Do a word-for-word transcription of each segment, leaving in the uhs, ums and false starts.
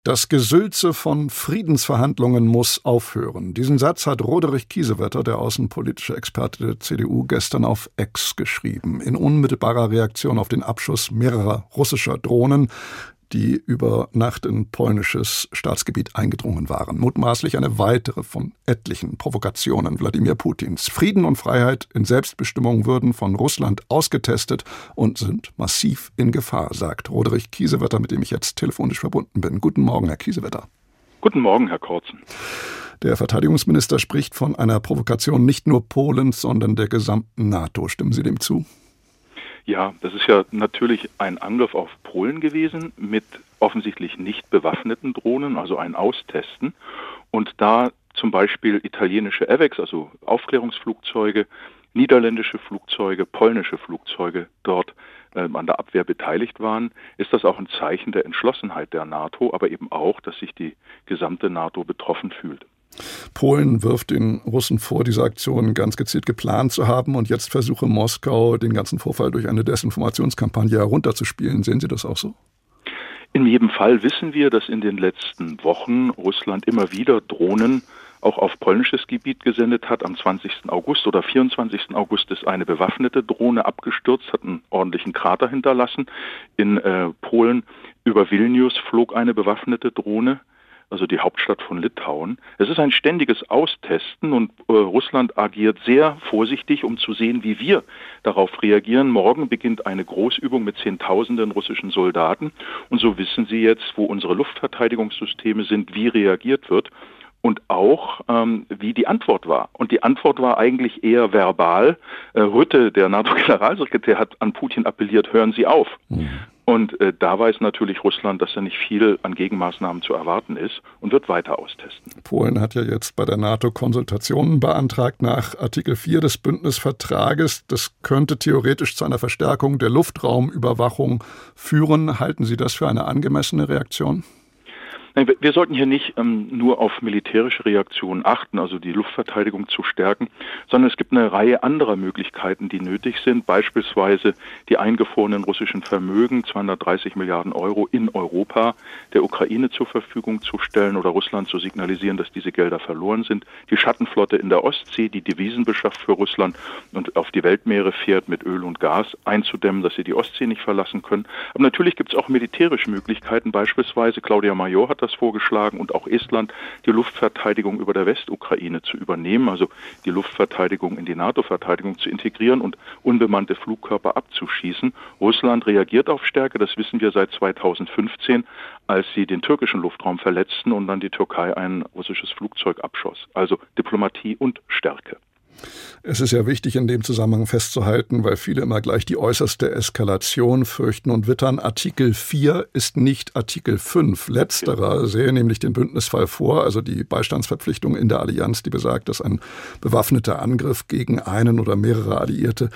Das Gesülze von Friedensverhandlungen muss aufhören. Diesen Satz hat Roderich Kiesewetter, der außenpolitische Experte der C D U, gestern auf X geschrieben. In unmittelbarer Reaktion auf den Abschuss mehrerer russischer Drohnen, die über Nacht in polnisches Staatsgebiet eingedrungen waren. Mutmaßlich eine weitere von etlichen Provokationen Wladimir Putins. Frieden und Freiheit in Selbstbestimmung würden von Russland ausgetestet und sind massiv in Gefahr, sagt Roderich Kiesewetter, mit dem ich jetzt telefonisch verbunden bin. Guten Morgen, Herr Kiesewetter. Guten Morgen, Herr Korzen. Der Verteidigungsminister spricht von einer Provokation nicht nur Polens, sondern der gesamten NATO. Stimmen Sie dem zu? Ja, das ist ja natürlich ein Angriff auf Polen gewesen mit offensichtlich nicht bewaffneten Drohnen, also ein Austesten. Und da zum Beispiel italienische AWACS, also Aufklärungsflugzeuge, niederländische Flugzeuge, polnische Flugzeuge dort äh, an der Abwehr beteiligt waren, ist das auch ein Zeichen der Entschlossenheit der NATO, aber eben auch, dass sich die gesamte NATO betroffen fühlt. Polen wirft den Russen vor, diese Aktion ganz gezielt geplant zu haben und jetzt versuche Moskau, den ganzen Vorfall durch eine Desinformationskampagne herunterzuspielen. Sehen Sie das auch so? In jedem Fall wissen wir, dass in den letzten Wochen Russland immer wieder Drohnen auch auf polnisches Gebiet gesendet hat. Am zwanzigsten August oder vierundzwanzigsten August ist eine bewaffnete Drohne abgestürzt, hat einen ordentlichen Krater hinterlassen. In äh, Polen über Vilnius flog eine bewaffnete Drohne, also die Hauptstadt von Litauen. Es ist ein ständiges Austesten und äh, Russland agiert sehr vorsichtig, um zu sehen, wie wir darauf reagieren. Morgen beginnt eine Großübung mit Zehntausenden russischen Soldaten und so wissen sie jetzt, wo unsere Luftverteidigungssysteme sind, wie reagiert wird und auch, ähm, wie die Antwort war. Und die Antwort war eigentlich eher verbal. Äh, Rutte, der NATO-Generalsekretär, hat an Putin appelliert, hören Sie auf. Mhm. Und äh, da weiß natürlich Russland, dass da nicht viel an Gegenmaßnahmen zu erwarten ist und wird weiter austesten. Polen hat ja jetzt bei der NATO Konsultationen beantragt nach Artikel vier des Bündnisvertrages. Das könnte theoretisch zu einer Verstärkung der Luftraumüberwachung führen. Halten Sie das für eine angemessene Reaktion? Wir sollten hier nicht ähm, nur auf militärische Reaktionen achten, also die Luftverteidigung zu stärken, sondern es gibt eine Reihe anderer Möglichkeiten, die nötig sind, beispielsweise die eingefrorenen russischen Vermögen, zweihundertdreißig Milliarden Euro in Europa, der Ukraine zur Verfügung zu stellen oder Russland zu signalisieren, dass diese Gelder verloren sind, die Schattenflotte in der Ostsee, die Devisen beschafft für Russland und auf die Weltmeere fährt mit Öl und Gas, einzudämmen, dass sie die Ostsee nicht verlassen können. Aber natürlich gibt es auch militärische Möglichkeiten, beispielsweise Claudia Major hat das vorgeschlagen und auch Estland, die Luftverteidigung über der Westukraine zu übernehmen, also die Luftverteidigung in die NATO-Verteidigung zu integrieren und unbemannte Flugkörper abzuschießen. Russland reagiert auf Stärke, das wissen wir seit zweitausendfünfzehn, als sie den türkischen Luftraum verletzten und dann die Türkei ein russisches Flugzeug abschoss. Also Diplomatie und Stärke. Es ist ja wichtig, in dem Zusammenhang festzuhalten, weil viele immer gleich die äußerste Eskalation fürchten und wittern. Artikel vier ist nicht Artikel fünf. Letzterer sähe nämlich den Bündnisfall vor, also die Beistandsverpflichtung in der Allianz, die besagt, dass ein bewaffneter Angriff gegen einen oder mehrere Alliierte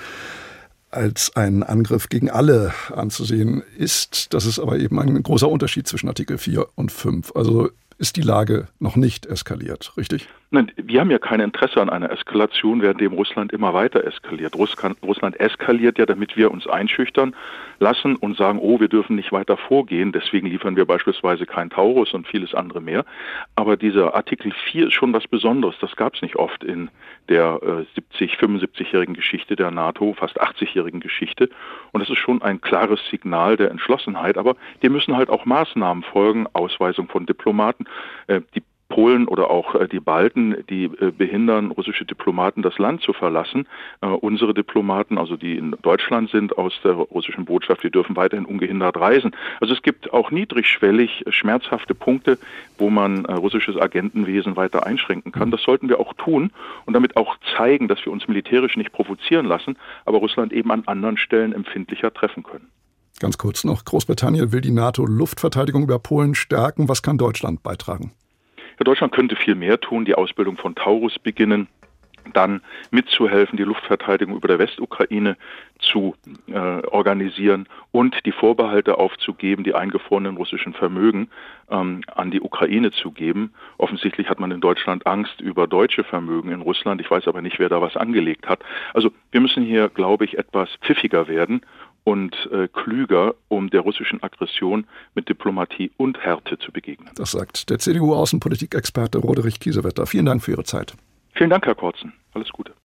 als ein Angriff gegen alle anzusehen ist. Das ist aber eben ein großer Unterschied zwischen Artikel vier und fünf. Also ist die Lage noch nicht eskaliert, richtig? Nein, wir haben ja kein Interesse an einer Eskalation, währenddem Russland immer weiter eskaliert. Russland eskaliert ja, damit wir uns einschüchtern lassen und sagen, oh, wir dürfen nicht weiter vorgehen, deswegen liefern wir beispielsweise kein Taurus und vieles andere mehr. Aber dieser Artikel vier ist schon was Besonderes, das gab es nicht oft in der äh, siebzig-, fünfundsiebzigjährigen Geschichte der NATO, fast achtzigjährigen Geschichte. Und das ist schon ein klares Signal der Entschlossenheit, aber dem müssen halt auch Maßnahmen folgen, Ausweisung von Diplomaten. Äh, die Polen oder auch äh, die Balten, die äh, behindern russische Diplomaten, das Land zu verlassen. Äh, unsere Diplomaten, also die in Deutschland sind aus der russischen Botschaft, die dürfen weiterhin ungehindert reisen. Also es gibt auch niedrigschwellig schmerzhafte Punkte, wo man äh, russisches Agentenwesen weiter einschränken kann. Das sollten wir auch tun und damit auch zeigen, dass wir uns militärisch nicht provozieren lassen, aber Russland eben an anderen Stellen empfindlicher treffen können. Ganz kurz noch, Großbritannien will die NATO-Luftverteidigung über Polen stärken. Was kann Deutschland beitragen? Ja, Deutschland könnte viel mehr tun, die Ausbildung von Taurus beginnen, dann mitzuhelfen, die Luftverteidigung über der Westukraine zu äh, organisieren und die Vorbehalte aufzugeben, die eingefrorenen russischen Vermögen ähm, an die Ukraine zu geben. Offensichtlich hat man in Deutschland Angst über deutsche Vermögen in Russland. Ich weiß aber nicht, wer da was angelegt hat. Also wir müssen hier, glaube ich, etwas pfiffiger werden und äh, klüger, um der russischen Aggression mit Diplomatie und Härte zu begegnen. Das sagt der C D U-Außenpolitik-Experte Roderich Kiesewetter. Vielen Dank für Ihre Zeit. Vielen Dank, Herr Kortzen. Alles Gute.